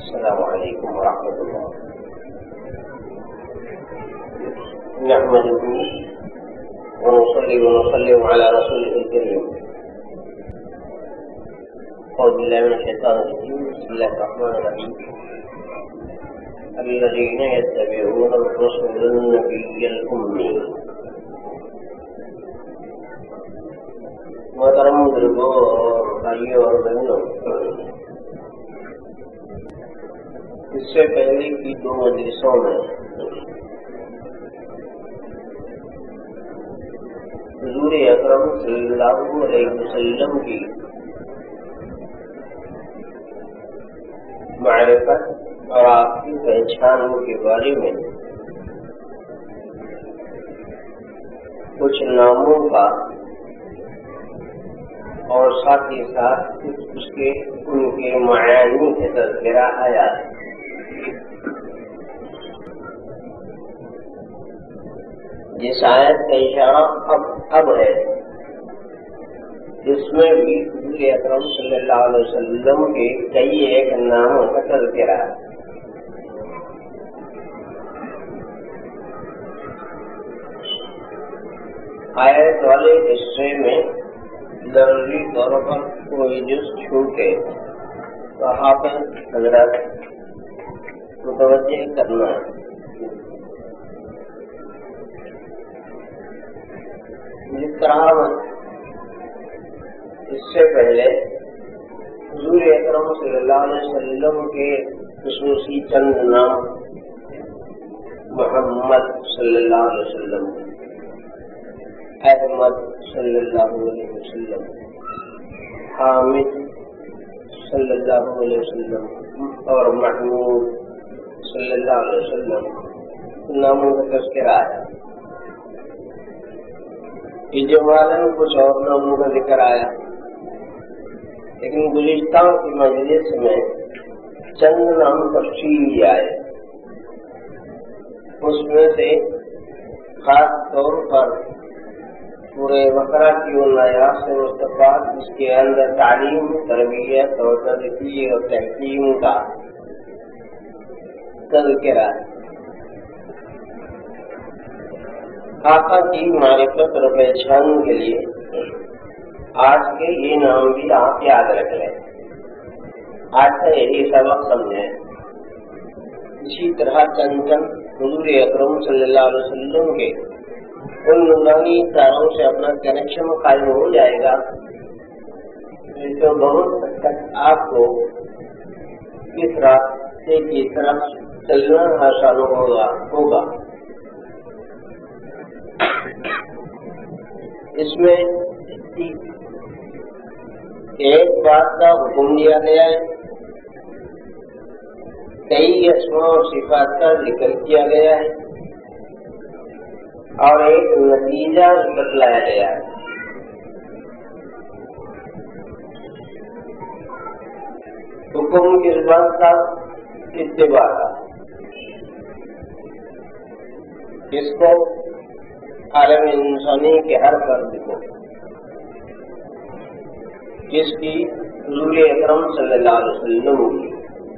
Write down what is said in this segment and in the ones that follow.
السلام علیکم ورحمۃ اللہ. نحمده ونصلي ونسلم على رسوله الكريم. أعوذ بالله من الشيطان الرجيم. بسم الله الرحمن الرحيم. الذين يتبعون الرسول النبي الأمي. محترم بزرگوں اور بھائیوں اور بہنوں، اس سے پہلے کی 2 مجلسوں میں حضور اکرم صلی اللہ علیہ وسلم کی معرفت اور آپ کی پہچان کے بارے میں کچھ ناموں کا اور ساتھ ہی ساتھ ان کے معانی کا تذکرہ آیا ہے. جس آیت کا اشارہ اب ہے، جس میں بھی حضور اکرم صلی اللہ علیہ وسلم کے کئی ایک ناموں کا تذکرہ ہے. آیت والے حصے میں ضروری طور پر کوئی جز چھوٹے تو حافظ حضرات متوجہ کرنا ہے. جس طرح اس سے پہلے حضور اکرم صلی اللہ علیہ وسلم کے خصوصی چند نام محمد صلی اللہ علیہ وسلم، احمد صلی اللہ علیہ وسلم، حامد صلی اللہ علیہ وسلم اور محمود صلی اللہ علیہ وسلم ناموں کا تذکرہ ہے. اجمالاً کچھ اور ناموں کا ذکر آیا، لیکن گزشتہ کی مجلس میں چند نام تفصیلی آئے. اس میں سے خاص طور پر پورے بقرہ کی ان آیات سے مستفاد جس کے اندر تعلیم، تربیت اور تزکیہ اور تحکیم کا تذکرہ ہے. آقا کی معرفت اور پہچان کے لیے آج کے یہ نام بھی آپ یاد رکھ لیں. آج کا یہی سبق سمجھیں. اسی طرح چند حضور اکرم صلی اللہ علیہ وسلم کے ان نورانی تاروں سے اپنا کنیکشن قائم ہو جائے گا جس کو بہت حد تک آپ کو اس راستے کی طرف چلنا آسان ہوگا. اس میں ایک بات کا حکم دیا گیا ہے، کئی اسماء اور صفات کا ذکر کیا گیا ہے اور ایک نتیجہ بتلایا گیا ہے. حکم کس بات کا؟ اتباع کا. جس کو عالم انسانی کے ہر فرد کو، جس کی حضور اکرم صلی اللہ علیہ وسلم کی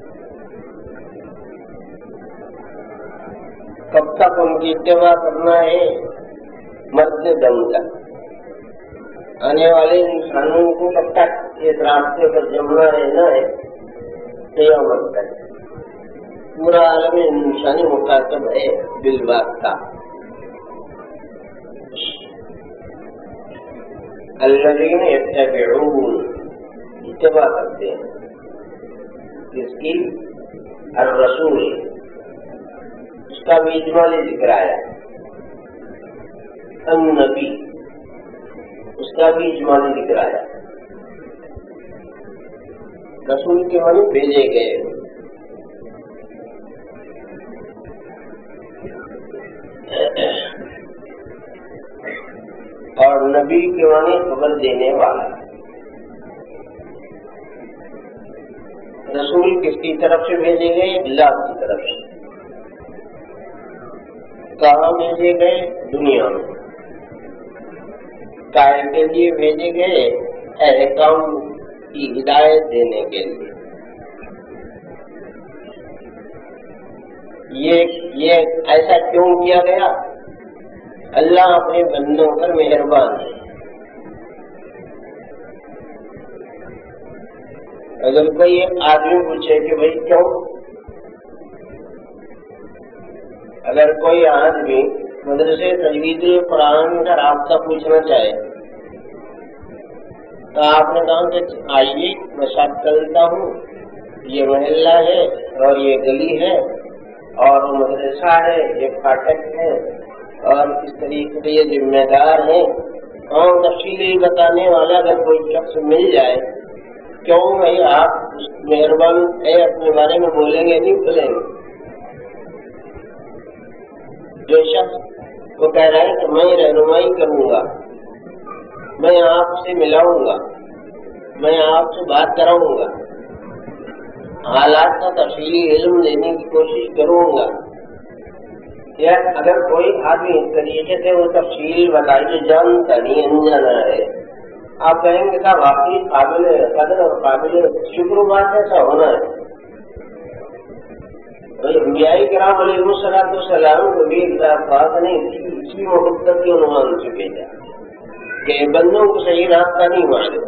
کب تک ان کی اتباع کرنا ہے؟ مرد دم تک. آنے والے انسانوں کو کب تک اس راستے پر جمنا رہنا ہے؟ قیامت تک. پورا عالم انسانی مخاطب ہے بالواسطہ. الذین یتبعون، اتباع کرتے ہیں جس کی الرسول، اس کا بھی اجمالی ذکر آیا. النبی، اس کا بھی اجمالی ذکر آیا. رسول کے معنی بھیجے گئے. اور نبی کے معنی خبر دینے والا. رسول کس کی طرف سے بھیجے گئے؟ اللہ کی طرف سے. کہاں بھیجے گئے؟ دنیا میں. کائے کے لیے بھیجے گئے؟ احکام کی ہدایت دینے کے لیے. یہ ایسا کیوں کیا گیا؟ اللہ اپنے بندوں پر مہربان ہے. اگر کوئی آدمی پوچھے کہ بھائی کیوں، اگر کوئی آدمی مدرسے تجوید قرآن کا رابطہ پوچھنا چاہے تو آپ نے کہا کہ آئیے میں ساتھ چلتا ہوں، یہ محلہ ہے اور یہ گلی ہے اور مدرسہ ہے، یہ فاٹک ہے اور اس طریقے سے یہ ذمہ دار ہیں، اور تفصیلی بتانے والا اگر کوئی شخص مل جائے، کیوں بھائی آپ مہربان ہے اپنے بارے میں بولیں گے نہیں بولیں گے؟ جو شخص وہ کہہ رہا ہے کہ میں رہنمائی کروں گا، میں آپ سے ملاؤں گا، میں آپ سے بات کراؤں گا، حالات کا تفصیلی علم لینے کی کوشش کروں گا، یا اگر کوئی آدمی اس طریقے سے وہ تفصیل بتائی جو جانتا نہیں انجانا ہے، آپ کہیں گے کہ واقعی قابل قدر اور قابل شکر بات ایسا ہونا ہے. انبیاء کرام علیہ الصلوۃ والسلام کو بھی بات نہیں تھی، اسی محبت کے عنوان سے بھیجا کہ بندوں کو صحیح راستہ نہیں معلوم،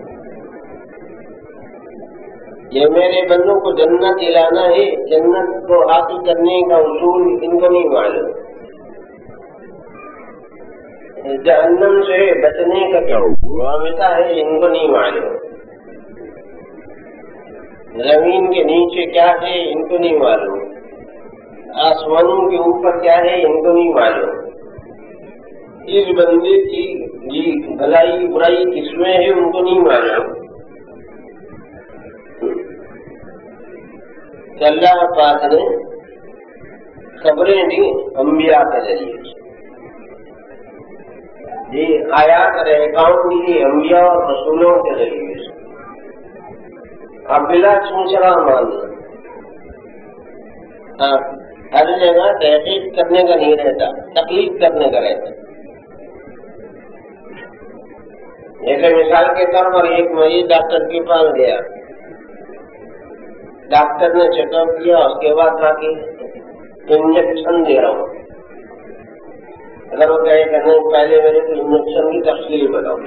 یہ میرے بندوں کو جنت دلانا ہے، جنت کو حاصل کرنے کا اصول ان کو نہیں معلوم، جہنم سے بچنے کا کیا معاملہ ہے ان کو نہیں معلوم، زمین کے نیچے کیا ہے ان کو نہیں معلوم، آسمانوں کے اوپر کیا ہے ان کو نہیں معلوم، اس بندے کی بھلائی برائی کس میں ہے ان کو نہیں معلوم. اللہ پاک نے خبریں دی انبیاء کے ذریعے، جی آیات رہکاؤں دی انبیاء اور رسولوں کے ذریعے سے. اب بلا چونچرا ماننا، ہر جگہ تحقیق کرنے کا نہیں رہتا، تقلید کرنے کا رہتا. جیسے مثال کے طور پر ایک مریض ڈاکٹر کے پاس گیا، ڈاکٹر نے چیک اپ کیا، اس کے بعد کہا کہ انجیکشن دے رہا ہوں. اگر وہ کہے کہ نہیں پہلے میرے کو انجیکشن کی تفصیل بتاؤ،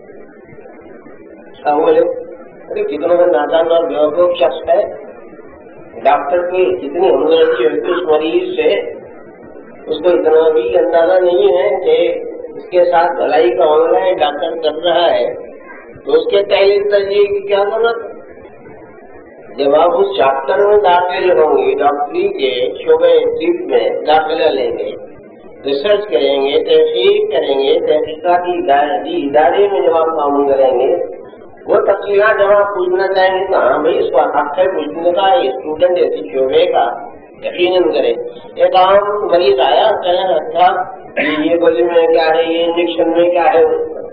بولے ارے کتنا نادان اور بیوقوف شخص ہے، ڈاکٹر کی جتنی ہمدردی ہوتی اس مریض سے اس کو اتنا بھی اندازہ نہیں ہے کہ اس کے ساتھ بھلائی کا معاملہ ہے، ڈاکٹر کر رہا ہے تو اس کے تحریر تجزیے کی کیا ضرورت ہے؟ جب آپ اس چیپٹر میں داخل ہوں گے، ڈاکٹری کے شعبے طب میں داخلہ لیں گے، ریسرچ کریں گے، تحقیق کریں گے، تحقیقاتی ادارے میں جب آپ کام کریں گے، وہ تفصیلات جب آپ پوچھنا چاہیں گے تو ہاں بھائی اس کو حق ہے پوچھنے کا، اسٹوڈنٹ ایسی شعبے کا یقیناً کرے. ایک عام مریض آیا کہنا اچھا یہ گولی میں کیا ہے، یہ انجیکشن میں کیا ہے،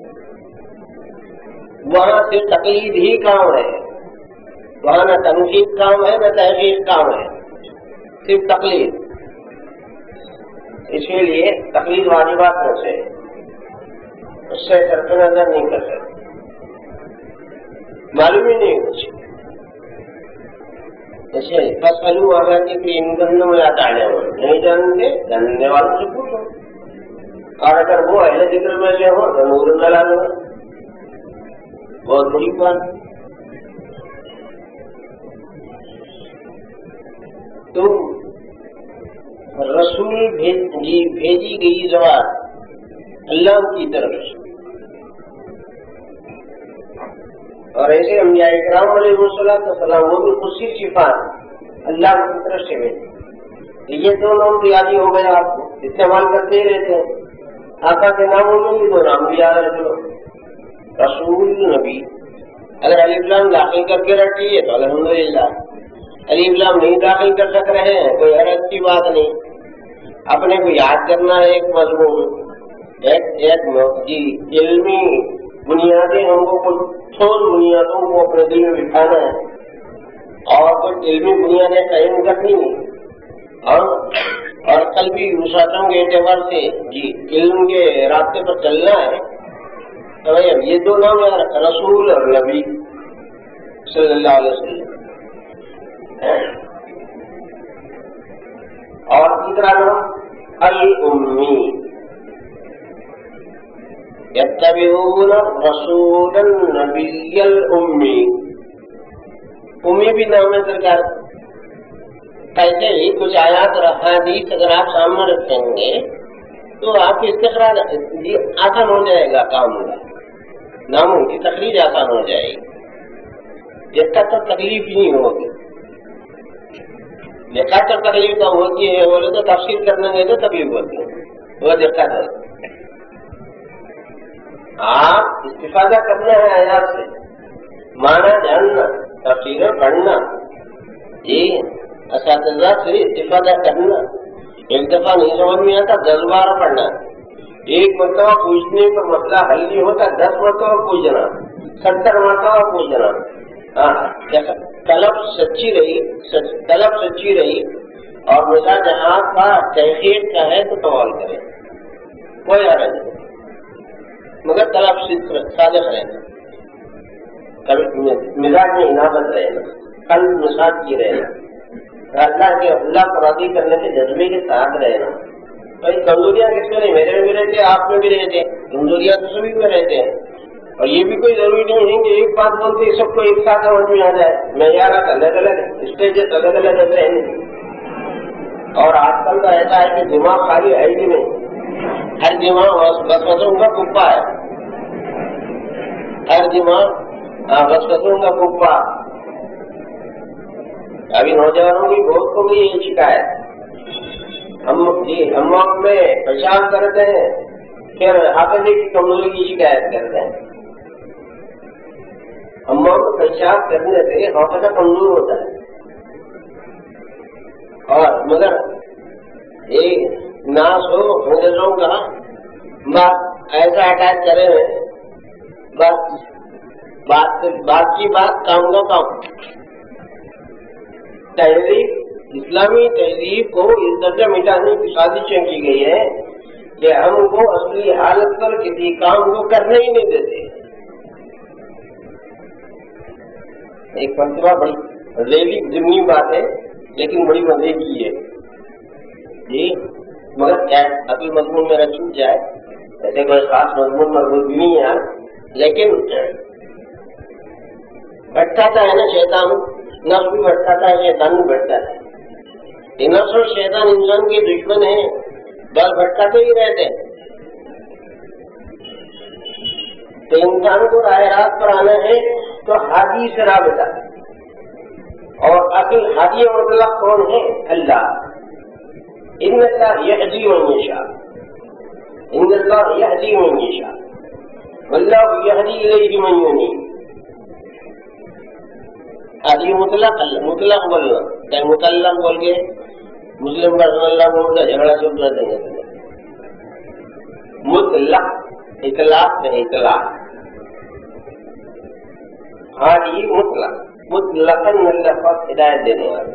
وہاں صرف تقلید ہی کام ہے، وہاں نہ تنقید کام ہے نہ تحقیق کام ہے، صرف تقلید. اسی لیے تقلید واجبات میں سے اس سے طرف نظر نہیں کر سکتے، معلوم ہی نہیں کچھ. ایسے بس پہلو آگے کہ ان گندوں میں آتا ہے نہیں جانتے، جاننے والوں سے پوچھو، اور اگر وہ اہل ذکر میں سے ہو تو نور ڈالا دو، بہت بڑی بات. تو رسول بھیجی گئی زبان اللہ کی طرف سے، اور ایسے انبیاء کرام علیہ السلام وہ بھی اسی صفات اللہ کی طرف سے بھیجے. یہ دو نام تو یاد ہی ہو گئے، آپ کو استعمال کرتے ہی رہتے ہیں. آقا کے ناموں میں بھی دو نام بھی یاد رکھو، رسول نبی. اگر الف لام داخل کر کے رکھیے تو الحمدللہ، الف لام نہیں داخل کر سک رہے ہیں کوئی حرج کی بات نہیں. اپنے کو یاد کرنا ہے ایک مضمون، ایک علمی بنیادیں، ہم کو کچھ ٹھوس بنیادوں کو اپنے دل میں بٹھانا ہے اور کچھ علمی بنیادیں قائم کرنی ہے، اور قلبی وسعتوں کے اعتبار سے علم کے راستے پر چلنا ہے. تو یہ دو نام ہے رسول اور نبی صلی اللہ علیہ وسلم. دوسرا نام الأمی، یتبعون الرسول النبی الأمی، امی بھی نام ہے سرکار۔ ایسے ہی کچھ آیات اور احادیث اگر آپ سامنے رکھیں گے تو آپ کی استخراج آسان ہو جائے گا، کام ہوگا، ناموں کی تخریج آسان ہو جائے گی، جس کا تو تکلیف ہی نہیں ہوگی۔ دقت تو تکلیف تو ہوتی ہے، بولے تو تفسیر کرنے گئے تو تکلیف ہوتی ہے، وہ دقت ہے۔ آپ استفادہ کرنا ہے آیات سے، مانا جاننا، تفسیریں پڑھنا، جی اساتذہ سے استفادہ کرنا۔ ایک دفعہ نہیں سمجھ میں آتا 10 بار پڑھنا، ایک مرتبہ پوچھنے پر مسئلہ حل نہیں ہوتا 10 مرتبہ پوچھنا، 70 مرتبہ پوچھنا۔ طلب سچی رہی اور مزاج آپ کا تحقیق کا ہے تو سوال کریں، کوئی حرج نہیں، مگر طلب صادق رہنا، مزاج میں انابت رہنا، قلب مساج کی رہنا، اللہ کو راضی کرنے کے جذبے کے ساتھ رہنا۔ بھائی کمزوریاں کس میں نہیں، میرے میں بھی رہتے، آپ میں بھی رہتے، کمزوریاں تو سبھی میں رہتے ہیں، اور یہ بھی کوئی ضروری نہیں ہے کہ ایک بات بولتے سب کو ایک ساتھ سمجھ میں آ جائے۔ معیارات الگ الگ ہے، اسٹیجز الگ الگ ایسے ہیں، اور آج کل کا ایسا ہے کہ دماغ خالی ہے ہی نہیں، ہر دماغ وسوسوں کا کپا ہے، ہر دماغ وسوسوں کا کپا۔ ابھی نوجوانوں کی بہت کو بھی یہ شکایت، ہم میں پیشاب کرتے ہیں، پھر حافظے کی کمزوری کی شکایت کرتے ہیں۔ ہم کو پیشاب کرنے سے حافظہ کمزور ہوتا ہے، اور مگر ایک ناس ہو انگریزوں کا بات ایسا اٹیک کرے ہیں، بات کی بات، کام کا کام۔ تہذیب، اسلامی تہذیب کو اس درجہ مٹانے کی سازشیں کی گئی ہے کہ ہم کو اصلی حالت پر کسی کام کو کرنے ہی نہیں دیتے۔ ایک مرتبہ بڑی ریلی ضمنی بات ہے لیکن بڑی مزے کی ہے جی، مگر کیا اصل مضمون میرا چھوٹ جائے، ایسے کوئی خاص مضمون مربوط بھی نہیں ہے، لیکن بھٹکاتا ہے نا شیطان، نفس بھی بھٹکاتا ہے، شیطان بھی بھٹکاتا ہے۔ نفس اور شیطان انسان کے دشمن ہیں، بس بھٹکاتے ہی رہتے ہیں۔ تو انسان کو راہ راست پر آنا ہے تو ہادی سے رابطہ، اور اصل ہادی مطلق کون ہے؟ اللہ۔ ان اللہ یہدی من یشاء، ان اللہ یہدی من یشاء واللہ یہدی الیہ من ینیب۔ ہادی مطلق، مطلق بولنا، چاہے مطلق بول کے مسلم کا رسول اللہ بول کا جھگڑا چپ کر دیں گے۔ مطلق اطلاق ہے، اطلاق ہادی مطلق، مطلقاً اللہ پاک ہدایت دینے والے۔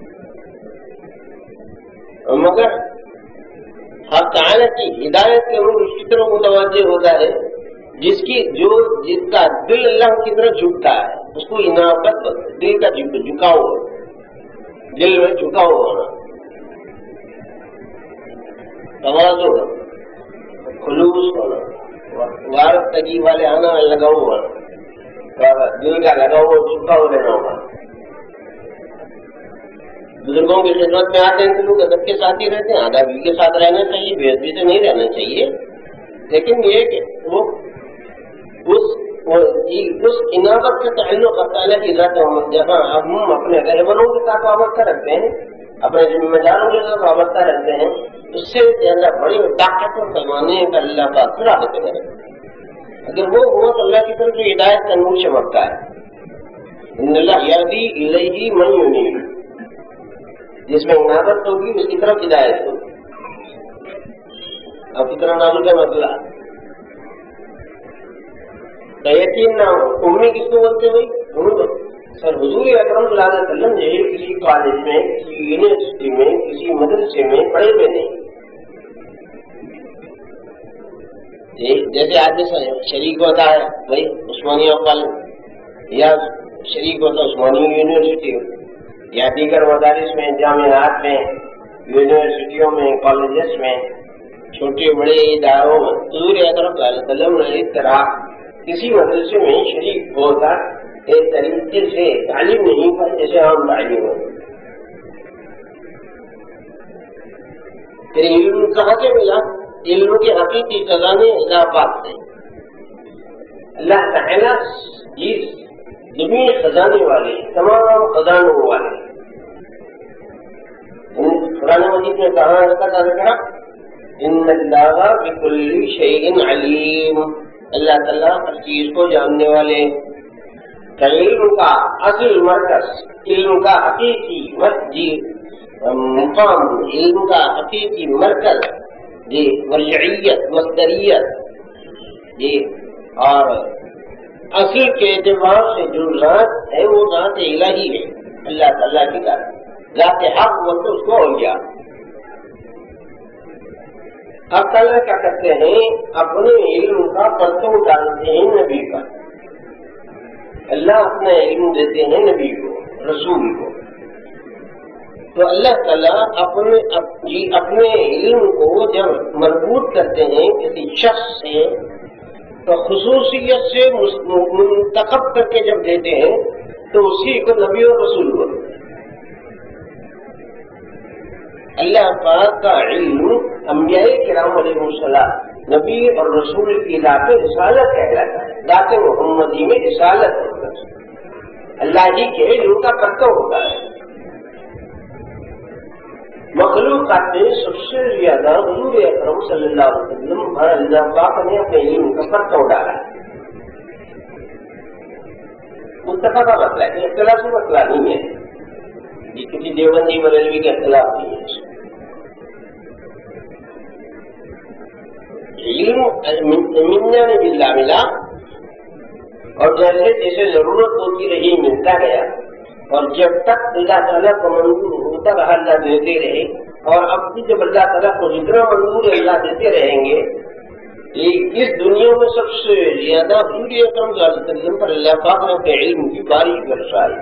مگر حق تعالیٰ کی ہدایت کے روح اسی طرح متوجہ ہوتا ہے جس کا دل اللہ کی طرف جھکتا ہے، اس کو انابت، دل کا جھکاؤ، دل میں جھکاؤ ہونا، تواضع ہونا، خلوص ہونا، وارفتگی والے آنا لگاؤ ہونا، دل کا لگاؤ ہو، جھکاؤ لینا ہوگا۔ بزرگوں کی خدمت میں آتے ہیں تو لوگ ادب کے ساتھ ہی رہتے ہیں، ادب کے ساتھ رہنا چاہیے، بے ادبی سے نہیں رہنا چاہیے، لیکن یہ کہ وہ اس انابت کا تعلق اللہ کی ذات محمد، جہاں ہم اپنے رہبروں کے ساتھ وابستہ رکھتے ہیں، اپنے ذمہ داروں کے ساتھ وابستہ رکھتے ہیں، اس سے زیادہ بڑی طاقت اور پیمانے کا اللہ کا رابطے میں رہتے ہیں۔ اگر وہ ہوا تو اللہ کی طرف جو ہدایت کا نور چمکتا ہے، ان اللہ یہدی الیہ من ینیب، جس میں انابت ہوگی اس کی طرف ہدایت ہوگی۔ اب کتنا نازک کا مسئلہ، یقین نہ ہو امی کس کو بولتے ہوئی سر حضور اکرم صلی اللہ علیہ وسلم جو کسی کالج میں، کسی یونیورسٹی میں، کسی مدرسے میں پڑھے ہوئے نہیں، جیسے آدمی شریک ہوتا ہے بھائی عثمانیہ کالج، یا شریک ہوتا عثمانیہ یونیورسٹی، یا دیگر مدارس میں، جامعات میں، یونیورسٹیوں میں، کالجز میں، چھوٹے بڑے اداروں میں حضور اکرم صلی اللہ علیہ وسلم نے اس طرح کسی مدرسے میں شریک ہو کر ایک طریقے سے تعلیم نہیں پر جیسے عام تعلیم ہو. علم کہاں سے ملا؟ علم کے حقیقی خزانے اللہ پاک سے. اللہ تعالیٰ اس زمین خزانے والے، تمام خزانوں والے. قرآن مجید میں کہاں اس کا تذکرہ؟ ان اللہ بکل شیء علیم، اللہ تعالیٰ ہر چیز کو جاننے والے. علم کا اصل مرکز، علم کا حقیقی مقام، علم کا حقیقی مرکز جی مرجعیت، مصدریت جی، اور اصل کے اعتبار سے جو ذات ہے وہ ذات الہی ہے، اللہ تعالیٰ کی ذات حق بولتے اس کو اولیاء. اب تعالیٰ کیا کرتے ہیں؟ اپنے علم کا پرتو ڈالتے ہیں نبی پر. اللہ اپنا علم دیتے ہیں نبی کو، رسول کو. تو اللہ تعالیٰ اپنے علم کو جب مربوط کرتے ہیں کسی شخص سے تو خصوصیت سے منتخب کر کے جب دیتے ہیں تو اسی کو نبی اور رسول بولتے ہیں. اللہ پاک کا علم انبیاء کرام علیہ السلام، نبی اور رسول کی ذات رسالت کہلاتا ہے. ذات محمدی میں رسالت ہوتا ہے، اللہ ہی کے علم کا پرتو ہوتا ہے. مخلوقات میں سب سے زیادہ حضور اکرم صلی اللہ علیہ وسلم پر اللہ پاک نے اپنے علم کا پرتو ڈالا. متفق کا مسئلہ ہے، اختلافی مسئلہ نہیں ہے، یہ کسی دیوبندی بریلوی کے اختلاف نہیں ہے. علم ملنے میں باللہ ملا، اور جیسے جیسے ضرورت ہوتی رہی ملتا گیا، اور جب تک اللہ تعالیٰ کو منظور ہوتا رہا اللہ دیتے رہے، اور اب بھی جب اللہ تعالیٰ کو جتنا منظور اللہ دیتے رہیں گے. اس دنیا میں سب سے زیادہ حضور اکرم صلی اللہ علیہ وسلم پر اللہ پاک نے اپنے علم کی بارش برسائی.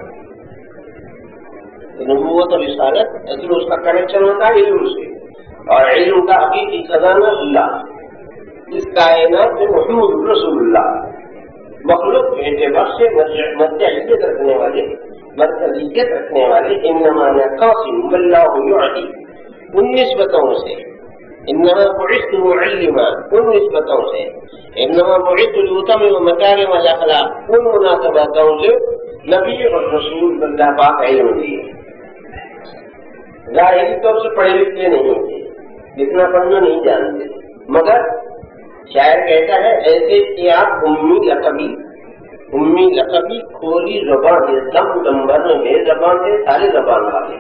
نبوت اور رسالت اصل اس کا کنیکشن ہوتا ہے علم سے، اور علم کا حقیقی خزانہ اللہ. اس کائنات میں محمد رسول اللہ مخلوق کے اعتبار سے مرجعیت رکھنے والے، مرکزیت رکھنے والے. انما قاسم واللہ یعطی، ان نسبتوں سے. انما بعثت معلما، ان نسبتوں سے. انما بعثت لاتمم مکارم الاخلاق، ان مناسبتوں سے نبی اور رسول اللہ پاک علم دیے. ظاہری طور سے پڑھے لکھے نہیں تھے، جتنا پڑھنا نہیں جانتے، مگر شاعر کہتا ہے ایسے کہ آپ امی لقبی کھولی زبان سے دم دمبر میں زبان سے سارے زبان والے.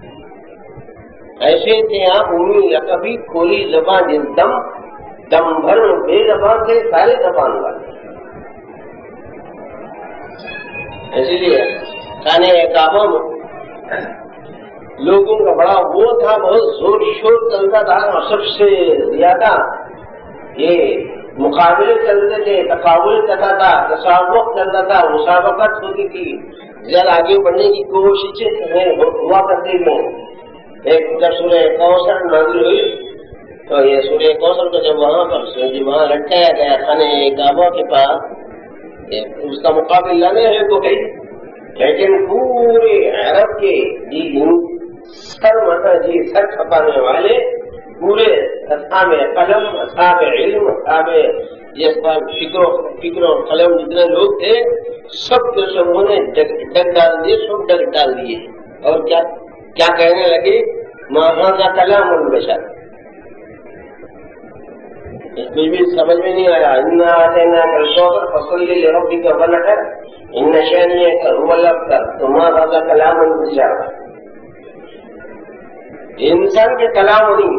ایسے تھے آپ امی لقبی کھولی زبان سے دم دمبر بے زبان سے سارے زبان والے. اسی لیے خانہ کعبہ میں لوگوں کا بڑا وہ تھا، بہت زور شور چلتا تھا، اور سب سے زیادہ یہ مقابلے چلتے تھے، تقابل چلتا تھا، تسابق چلتا تھا، مسابقت ہوتی تھی، زیادہ آگے بڑھنے کی کوششیں ہوا کرتی تھیں. ایک جب سورہ کوثر نازل ہوئی تو یہ سورہ کوثر کو جب وہاں لٹکایا گیا خانہ کعبہ کے پاس، اس کا مقابلہ لانے ہے تو گئی، لیکن پورے عرب کے سر کھپانے والے پورے اصحاب قلم، اصحاب علم، اصحاب فکر و قلم جتنے لوگ تھے سب کے سبوں نے ڈگ ڈال دیے، سب ڈگ ڈال دیے. اور کیا کہنے لگے؟ ما ھذا کلام البشر. کچھ بھی سمجھ میں نہیں آیا. انا اعطیناک الکوثر فصل لربک وانحر ان شانئک هو الابتر. تو ما ھذا کلام البشر، انسان کے کلام نہیں.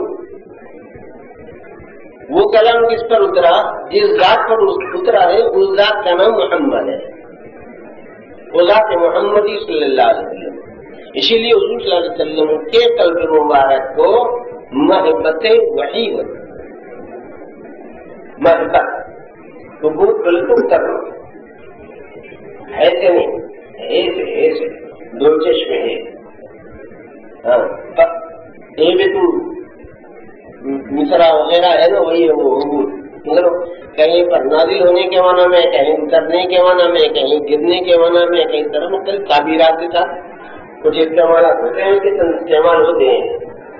وہ کلام کس پر اترا؟ جس ذات پر اترا ہے اس ذات کا نام محمد ہے، وہ ذات محمدی صلی اللہ علیہ وسلم. اسی لیے حضور صلی اللہ علیہ وسلم کے قلب مبارک کو محبت وحی ہوتی، محبت تو بہت بالکل کرنا ایسے نہیں، ایسے دو چشمے ہیں. یہ بھی تو مصرا وغیرہ ہے نا، وہی ہے وہ مگر کہیں پر نازل ہونے کے معنی میں، کہیں اترنے کے معنی میں، کہیں گرنے کے معنی میں، کہیں طرح مختلف تعبیرات کے ساتھ کچھ استعمالات ہوتے ہیں، کچھ استعمال ہوتے ہیں.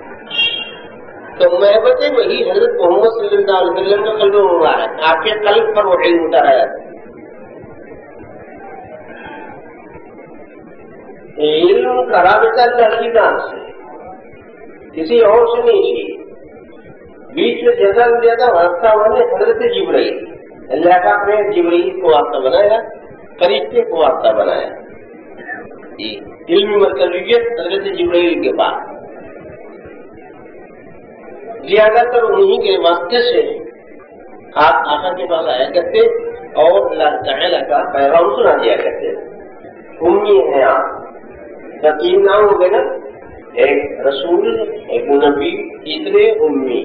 تو محبت وہی حضرت محمد صلی اللہ علیہ وسلم کا قلب مبارک، آپ کے قلب پر وہ علم اتر آیا. علم کا رابطہ اللہ کی ذات سے، کسی اور سے نہیں چاہیے. بیچ میں زیادہ سے زیادہ واسطہ والے حضرت جبرائیل، اللہ کا اپنے جبرائیل کو واسطہ بنایا، فرشتے کو واسطہ بنایا. علم مرکزیت حضرت جبرائیل کے پاس، زیادہ تر انہیں کے واسطے سے آپ آقا کے پاس آیا کرتے اور اللہ تعالیٰ کا پیغام سنا دیا کرتے. امی ہیں آپ کا 3 نام ہو گئے نا، ایک رسول، ایک نبی، تیسرے امی.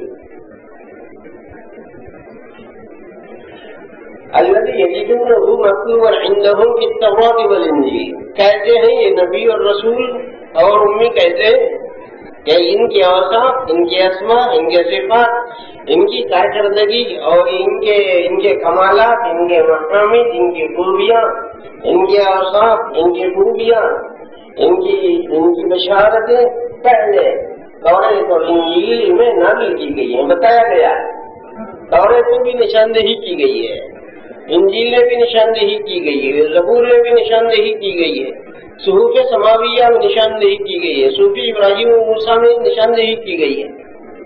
الذي يجدونه مكتوبا عندهم في التوراة والإنجيل. کہتے ہیں یہ نبی اور رسول اور امی کہتے ہیں کہ ان کے اوصاف، ان کے اسماء، ان کے صفات، ان کی کارکردگی اور ان کے کمالات، ان کے مقامات، ان کی خوبیاں، ان کے اوصاف، ان کی خوبیاں، ان کی بشارتیں پہلے توریت اور انجیل میں نازل کی گئی ہیں، بتایا گیا ہے. توریت میں بھی نشاندہی کی گئی ہے، انجیل میں بھی نشاندہی کی گئی ہے، زبور میں بھی نشاندہی کی گئی ہے، صحف سماویہ میں نشاندہی کی گئی ہے، صحف ابراہیم و موسیٰ میں نشاندہی کی گئی ہے.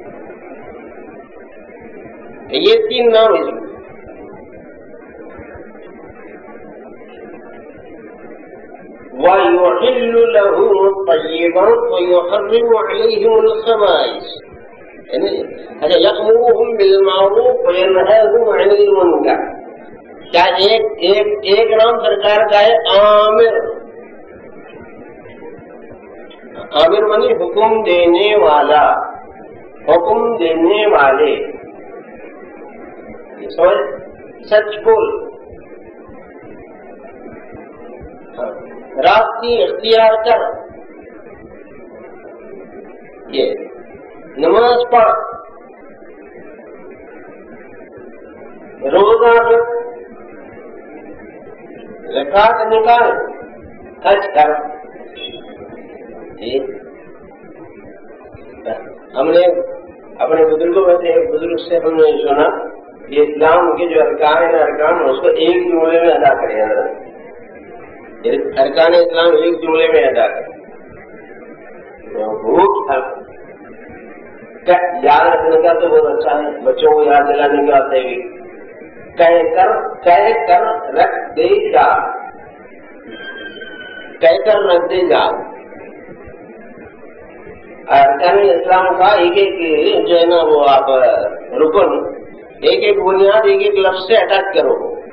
یہ 3 نام ہیں. وَيُحِلُّ لَهُمُ الطَّيِّبَاتِ وَيُحَرِّمُ عَلَيْهِمُ الْخَبَائِثَ. اچھا، يَأْمُرُهُم بِالْمَعْرُوفِ وَيَنْهَاهُمْ عَنِ الْمُنكَرِ. کیا ایک نام سرکار کا ہے عامر. عامر مانی حکم دینے والا، حکم دینے والے. سچ بول، راستی اختیار کر، یہ نماز پڑھ، روزہ رکھ، زکات نکال، حج کر. ہم نے اپنے بزرگوں میں سے ایک بزرگ سے ہم نے سنا یہ اسلام کے جو ارکان ہیں ارکان اس کو ایک جملے میں ادا کریں. ارکان اسلام ایک جملے میں ادا کریں. یاد رکھنے کا تو بہت اچھا ہے، بچوں کو یاد دلانے کے واسطے بھی کہہ کر رکھ دے جا، کہہ کر رکھ دے جا. ارکان اسلام کا ایک ایک جو ہے نا وہ آپ رکن، ایک ایک بنیاد ایک ایک لفظ سے اٹیچ کرو.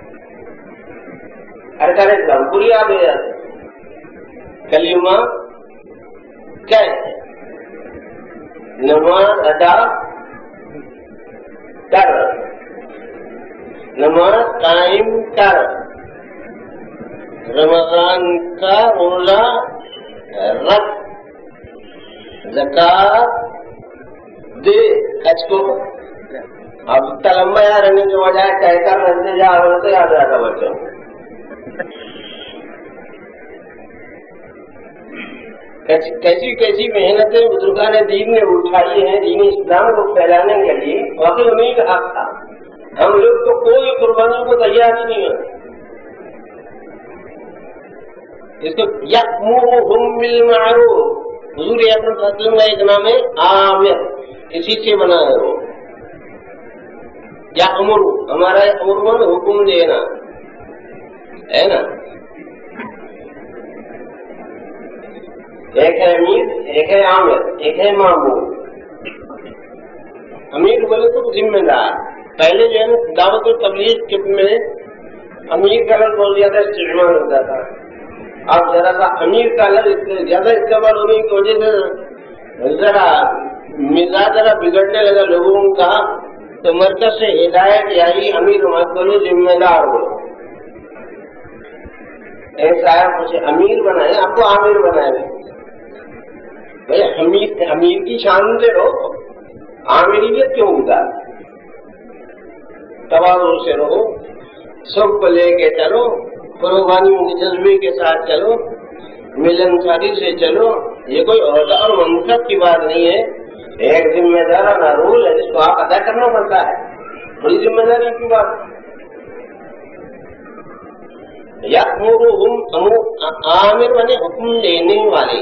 ارکان اسلام پوری آپ کلمہ کہہ، نماز ادا کر، نماز قائم کر، رمضان کا روزہ رکھ، زکات دے. حج کو اب لمبا یاد رہنے کے بجائے کہہ کر رہتے جا رہے تو یاد رہتا بچوں. کیسی کیسی محنتیں بزرگان دین نے اٹھائی ہیں دین اسلام کو پھیلانے کے لیے. واقعی انہیں کا حق تھا. ہم لوگ تو کوئی قربانی کو تیار ہی نہیں ہے. اس کو یأمرہم بالمعروف، حضور اکرم صلی اللہ علیہ وسلم کا ایک نام ہے عامر، اسی سے بنا ہے وہ. یأمر، ہمارا امر حکم دینا ہے نا. ایک ہے امیر، ایک ہے عامر، ایک ہے مامور. امیر بولے تو ذمہ دار. پہلے جو ہے نا دعوت و تبلیغ کے میں امیر کا لفظ بہت زیادہ استعمال ہوتا تھا. اب ذرا سا امیر کا لفظ زیادہ استعمال ہونے کی وجہ سے ذرا مزاج ذرا بگڑنے لگا لوگوں کا. تو مرکز سے ہدایت آئی امیر مت بولو، ذمہ دار بولو. ایسا ہے مجھے امیر بنائے، آپ کو عامر بنائے. بھائی امیر کی شان سے رہو، آمریت کیوں گزار؟ تواضع سے رہو، سب کو لے کے چلو، قربانی کے جذبے کے ساتھ چلو، ملنساری سے چلو۔ یہ کوئی عہدہ اور منصب کی بات نہیں ہے، ایک ذمہ دارانہ رول ہے جس کو آپ ادا کرنا پڑتا ہے، بڑی ذمہ داری کی بات۔ عامر بنے حکم لینے والے،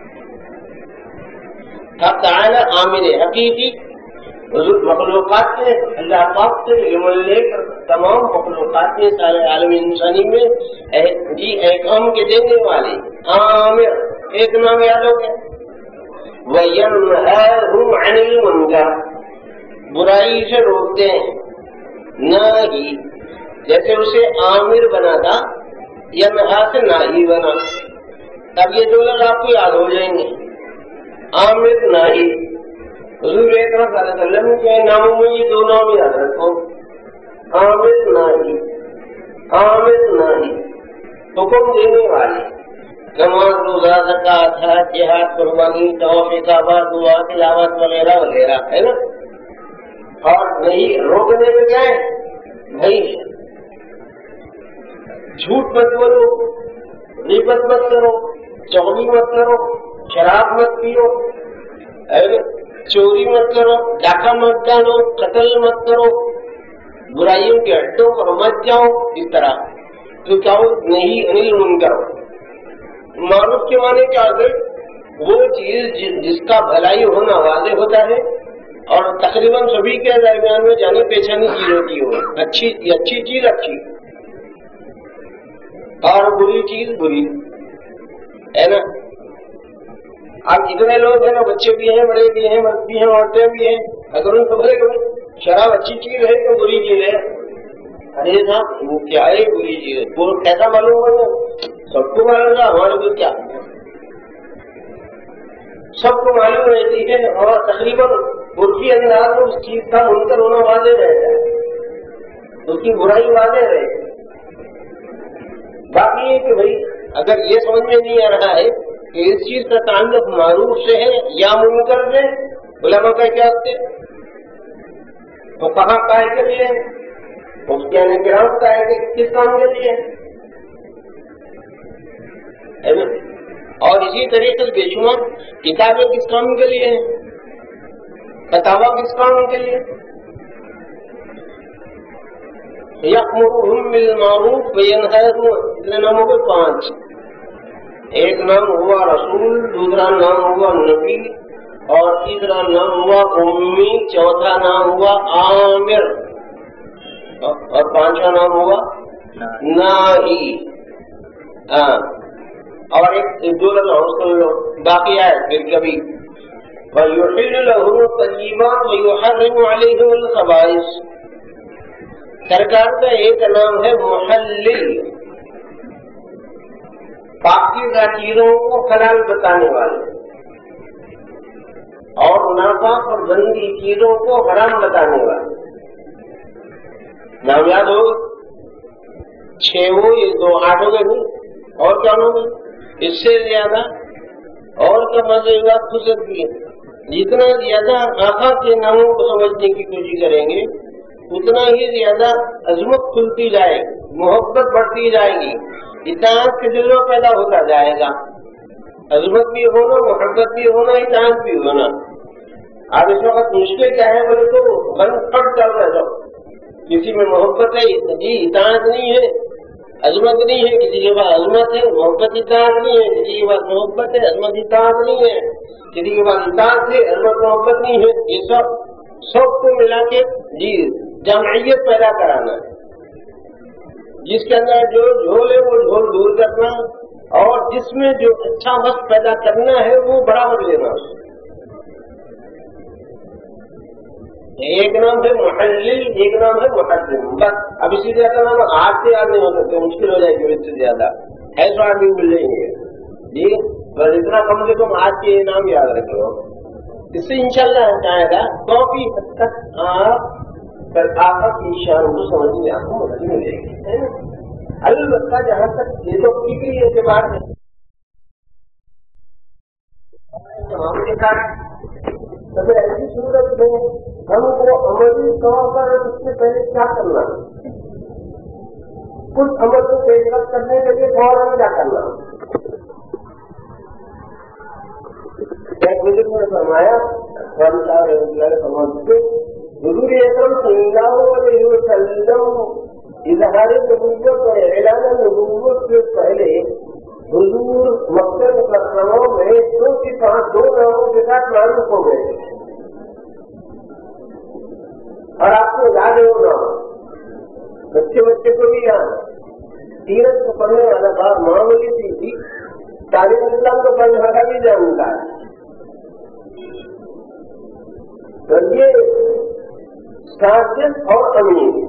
اب تعالیٰ عامر حقیقی مخلوقات میں اللہ پاک سے علم لے کر تمام مخلوقات میں سارے عالم انسانی میں احکام کے دینے والے عامر، ایک نام یاد ہو گیا۔ وَيَنْهَاهُمْ عَنِ الْمُنْكَرِ، برائی سے روکتے ہیں، ناہی، جیسے اسے عامر بنا تھا ینہا سے ناہی بنا۔ اب یہ دو لفظ آپ کو یاد ہو جائیں گے، عامر ناہی۔ حضور اکرم صلی اللہ علیہ وسلم کے ناموں میں یہ دو نام یاد رکھو، عامر ناہی، عامر ناہی، حکم دینے والے، نماز روزہ زکات حج جہاد قربانی طواف کعبہ دعا تلاوت وغیرہ وغیرہ ہے نا، اور نہیں روکنے میں کیا ہے؟ نہیں، جھوٹ مت بولو، غیبت مت کرو، چغلی مت کرو، شراب مت پیو، چوری مت کرو، ڈاکہ مت ڈالو، قتل مت کرو، برائیوں کے اڈوں پر مت جاؤ، اس طرح تو کیا ہو؟ نہیں انل منکر۔ معروف کے معنی کیا ہے؟ وہ چیز جس کا بھلائی ہونا واضح ہوتا ہے اور تقریباً سبھی کے درمیان میں جانی پہچانی چیز ہوتی ہو، اچھی چیز اچھی اور بری چیز بری، ہے نا۔ اب اتنے لوگ ہیں نا، بچے بھی ہیں، بڑے بھی ہیں، مرد بھی ہیں، عورتیں بھی ہیں، اگر ان کو بولے کہ شراب اچھی چیز ہے تو بری چیز ہے، ارے صاحب وہ کیا ہے بری چیز ہے؟ وہ کیسا معلوم ہوگا؟ سب کو معلوم تھا، ہمارے کو کیا، سب کو معلوم رہتی ہے اور تقریباً عرفی انداز میں اس چیز کا منکر ہونا واضح رہتا ہے، اس کی برائی واضح رہتی ہے۔ باقی یہ کہ بھائی اگر یہ سمجھ میں نہیں آ رہا ہے کہ اس چیز کا تعلق معروف سے ہے یا منکر سے، علماء کا کیا ہے؟ تو کہاں کا ہے کے لیے، مفتیان کرام کا ہے کہ کس کام کے لیے، اور اسی طریقے سے بے شمار کتابیں کس کام کے لیے ہیں، فتاویٰ کس کام کے لیے۔ یأمرهم بالمعروف وینہاہم، اتنے ناموں کے 5، ایک نام ہوا رسول، دوسرا نام ہوا نبی، اور تیسرا نام ہوا امی، چوتھا نام ہوا عامر، اور 5واں نام ہوا ناہی۔ اور ایک دو لفظ اور سن لو، باقی ہے پھر کبھی وَيُحِلُّ لَهُمُ الطَّيِّبَاتِ وَيُحَرِّمُ عَلَيْهِمُ الْخَبَائِثَ۔ سرکار کا ایک نام ہے محلل، پاکیزہ چیزوں کو حلال بتانے والے، اور ناپاک اور گندی چیزوں کو حرام بتانے والے۔ نام یاد ہو 6 ہو، یہ 2 8 ہو گئے نہیں، اور کیا ہو گئے اس سے زیادہ، اور کیا مزے بات ہو سکتی ہے؟ جتنا زیادہ آقا کے ناموں کو سمجھنے کی کوشش کریں گے اتنا ہی زیادہ عظمت کھلتی جائے گی، محبت بڑھتی جائے گی، اطاعت کے دل میں پیدا ہوتا جائے گا، عظمت بھی ہونا، محبت بھی ہونا، اطاعت بھی ہونا۔ اب اس وقت مشکل کیا ہے بولے تو بند پڑ چل رہا ہے، کسی میں محبت ہے جی اطاعت نہیں ہے، عظمت نہیں ہے، کسی کے پاس عظمت ہے محبت اطاعت نہیں ہے، کسی کے پاس محبت ہے عظمت اطاعت نہیں ہے، کسی کے پاس اطاعت ہے عظمت محبت نہیں ہے۔ یہ سب کو ملا کے جی جمعیت پیدا کرانا ہے، جس کے اندر جو جھول ہے وہ جھول دور کرنا، اور جس میں جو اچھا وقت پیدا کرنا ہے وہ برابر لینا۔ ایک نام ہے محلل، ایک نام ہے محرم، بس اب اسی طرح کا نام آج سے یاد نہیں ہو سکتے، مشکل ہو جائے گی اس سے زیادہ، ایسا آدمی مل جائیں گے جی، بس اتنا کم سے کم آج کے نام یاد رکھو، اس سے انشاءاللہ چاہے گا کافی حد تک آپ آقا کی شان کو سمجھنے آپ کو مدد ملے گی۔ البتہ جہاں تک یہ تو فکری اعتبار ہے तमाम के साथ। तो फिर ऐसी सूरत में हमको अमली तौर पर उससे पहले क्या करना, कुछ अमल को पेशकश करने के लिए फौरन क्या करना। एक बुजुर्ग ने फरमाया, हुजूर अकरम सल्लल्लाहु अलैहि वसल्लम इज़हार नबुव्वत और ऐलान नबुव्वत से पहले हुजूर मक्का मुकर्रमा में 2 के 5 नामों के साथ मारूफ हो गए। और आपको याद है वो नाम, बच्चे को भी याद, सीरत को पढ़ने वाला बात मामूली थी, तालीम इस्लाम को पढ़ने वाला भी जानता है। तो ये साजिश और अमीन,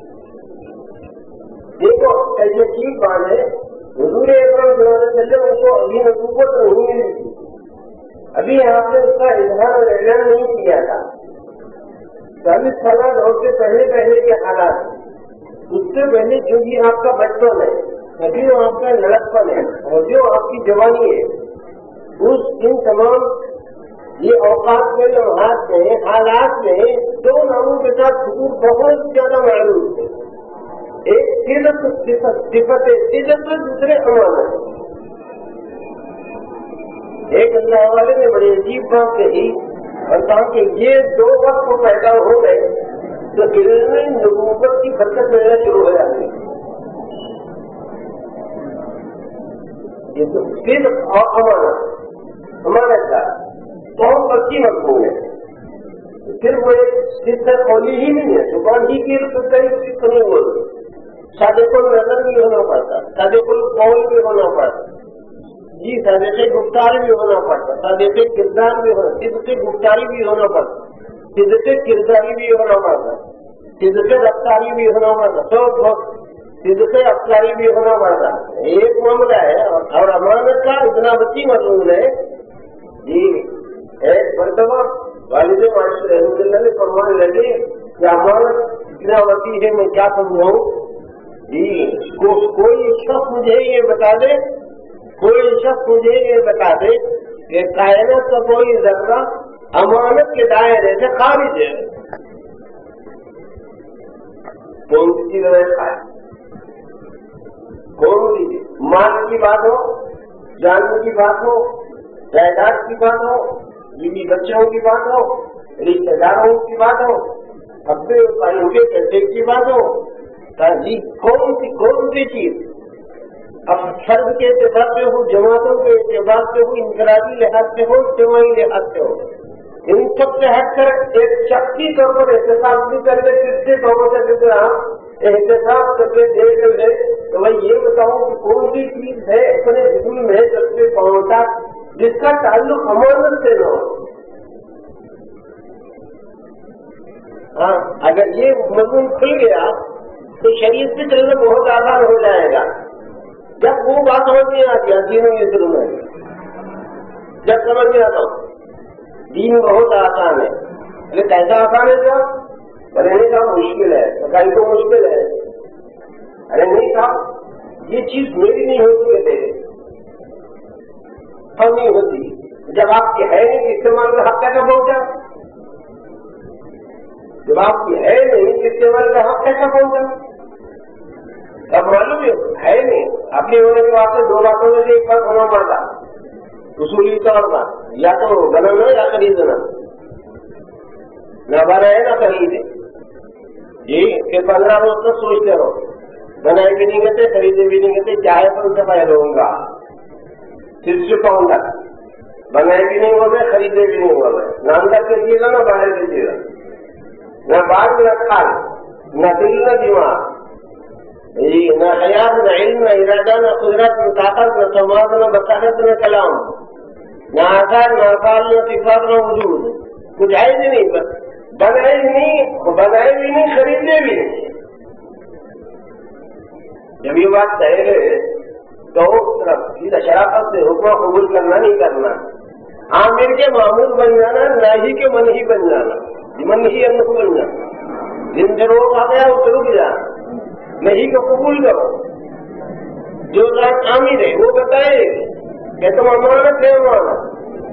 देखो ऐसे ठीक बात है। हुजूर अकरम सल्लल्लाहु अलैहि वसल्लम को अभी नबूवत नहीं मिली थी, अभी आपने उसका इजहार और ऐलान नहीं किया था। 40 साल दौर से पहले के हालात, उससे पहले जो भी आपका बचपन है, अभी जो आपका लड़कपन है और जो आपकी जवानी है, उस इन तमाम ये औकात में, लम्हात में, हालात में 2 नामों के साथ हुजूर बहुत ज्यादा मालूम थे। एक सिफत है, दूसरे अमानत। एक अल्लाह वाले ने बड़ी अजीब बात कही और कहा कि ये 2 वक्त को पैदा हो गए तो इल्म नबूवत की बरकत मिलना शुरू हो जाती है। ये तो सिर्फ और अमानत का बहुत अच्छी मजमून है। सिर्फ वो एक सिद्ध खोली ही नहीं है, जुबान ही की तो नहीं बोलती, सादेकुल नजर भी होना पड़ता, सादेकुल कौल भी होना पड़ता, जी सादे गुफ्तार भी होना पड़ता, सादे किरदार भी होना, सिद्ध गुफ्तारी भी होना पड़ता, सिद्ध किरदारी भी होना पड़ता, सिद्ध रफ्तारी भी होना पड़ता, सब सिद्ध अफ्तारी भी होना पड़ता। एक मामला है। और अमानत का इतना बच्ची मजमून है जी। एक मरतबा वालिद माशूर रहमतुल्लाह ने फरमाने लगे कि अमानत इतना वसी है, मैं क्या समझाऊं जी। कोई शख्स मुझे ये बता दे, कोई शख्स मुझे ये बता दे कि कायनात का कोई जर्रा अमानत के दायरे से खारिज है। कौन सी चीज है? कौन सी माल की बात हो, जानवर की बात हो, जायदाद की बात हो, बीवी बच्चों की बात हो, रिश्तेदारों की बात हो, अपने भाइयों के पैसे की बात हो, जी कौन सी चीज अब फर्द के एतबार से हो, जमातों के एतबार से हो, इंफरादी लिहाज से हो, इज्तिमाई लिहाज से हो, इन सब से हटकर एक शक्ति तौर पर एहतसाब भी करके किससे एहतसाब करके देख रहे, तो मैं ये बताऊं कि कौन सी चीज है अपने वजूद में सबसे पहुंचा जिसका ताल्लुक अमानत से न हो। हाँ, अगर ये मजमून खुल गया तो शरीयत से चलना बहुत आसान हो जाएगा। जब वो बात समझ में आती है दीनों के शुरू में, जब समझ में आता दीन बहुत आसान है, अरे कैसा आसान है साहब? अरे नहीं साहब मुश्किल है, कहीं को मुश्किल है। अरे नहीं साहब ये चीज मेरी नहीं होती है, तेरे हम नहीं होती। जब आपकी है नहीं इस्तेमाल का हक कैसा पहुंचा? जब आपकी है नहीं इस्तेमाल का हक कैसा पहुंचा? अब मालूम है नहीं, अपने होने के वास्ते 2 बातों में से एक बात होना पड़ता उसूली तौर पर, या तो बनाना या खरीदना, न बनाए ना खरीदे जी। फिर 15 रोज तक सोचते रहो, बनाए भी नहीं कहते, खरीदे भी नहीं कहते, चाहे पर उनसे पहले होगा फिर से पहुंचा, बनाए भी नहीं बोले, खरीदे भी नहीं बोले, न अंदर कीजिएगा ना बाहर कीजिएगा, न बाहर में रखा, न दिल न दिमाग, न हयात, न इल्म, न इरादा, न कुदरत, न ताकत, न समाज, न बसारत, न कलाम, न आकार, न अफाल, न सिफात, न वजूद, कुछ है ही नहीं। बस बनाए भी नहीं, खरीदे भी नहीं। जब ये बात तय है तो सीधा शराफत से हुक्म कबूल करना नहीं करना, आमिर के मामूल बन जाना, नाही के मन ही बन जाना, मन ही अन्न को बन जाना। जिन जरूर आ गया उस रुक जाना, नहीं को कबूल करो। जो रात आमिर है वो बताए कि तुम अमानत है, अमानत